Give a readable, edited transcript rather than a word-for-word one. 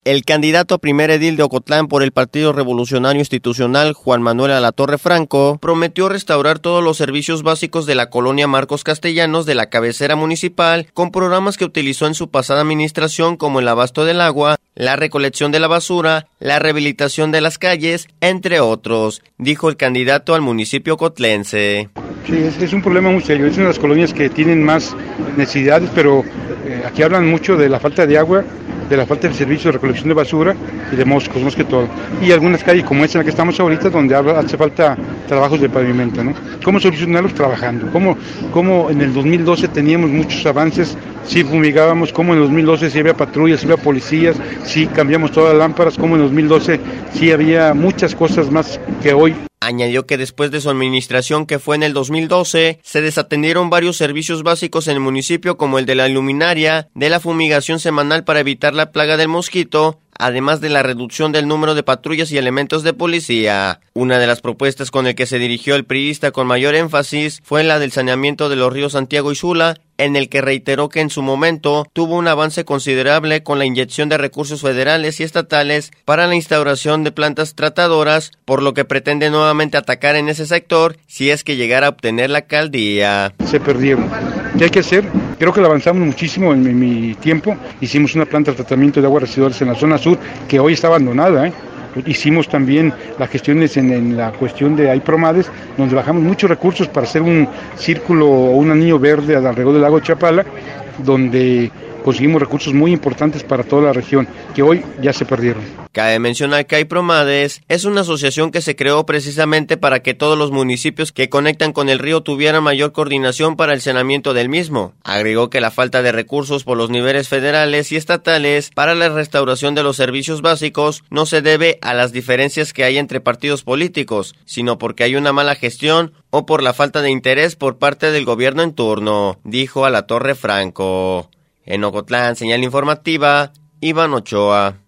El candidato a primer edil de Ocotlán por el Partido Revolucionario Institucional, Juan Manuel Alatorre Franco, prometió restaurar todos los servicios básicos de la colonia Marcos Castellanos de la cabecera municipal, con programas que utilizó en su pasada administración como el abasto del agua, la recolección de la basura, la rehabilitación de las calles, entre otros, dijo el candidato al municipio ocotlense. Sí, es un problema muy serio, es una de las colonias que tienen más necesidades, pero aquí hablan mucho de la falta de agua, de la falta de servicio de recolección de basura y de moscos, más que todo. Y algunas calles como esta en la que estamos ahorita, donde hace falta trabajos de pavimento, ¿no? ¿Cómo solucionarlos? Trabajando. ¿Cómo en el 2012 teníamos muchos avances? Sí fumigábamos, como en el 2012 sí había patrullas, sí había policías, sí cambiamos todas las lámparas, como en el 2012 sí había muchas cosas más que hoy. Añadió que después de su administración, que fue en el 2012, se desatendieron varios servicios básicos en el municipio, como el de la luminaria, de la fumigación semanal para evitar la plaga del mosquito, además de la reducción del número de patrullas y elementos de policía. Una de las propuestas con el que se dirigió el priista con mayor énfasis fue la del saneamiento de los ríos Santiago y Sula, en el que reiteró que en su momento tuvo un avance considerable con la inyección de recursos federales y estatales para la instauración de plantas tratadoras, por lo que pretende nuevamente atacar en ese sector si es que llegara a obtener la alcaldía. Se perdieron. ¿Qué hay que hacer? Creo que lo avanzamos muchísimo en mi tiempo. Hicimos una planta de tratamiento de aguas residuales en la zona sur, que hoy está abandonada, Hicimos también las gestiones en la cuestión de Aipromades, donde bajamos muchos recursos para hacer un círculo o un anillo verde alrededor del lago Chapala, donde conseguimos recursos muy importantes para toda la región, que hoy ya se perdieron. Cabe mencionar que Aipromades es una asociación que se creó precisamente para que todos los municipios que conectan con el río tuvieran mayor coordinación para el saneamiento del mismo. Agregó que la falta de recursos por los niveles federales y estatales para la restauración de los servicios básicos no se debe a las diferencias que hay entre partidos políticos, sino porque hay una mala gestión o por la falta de interés por parte del gobierno en turno, dijo Alatorre Franco. En Ocotlán, señal informativa, Iván Ochoa.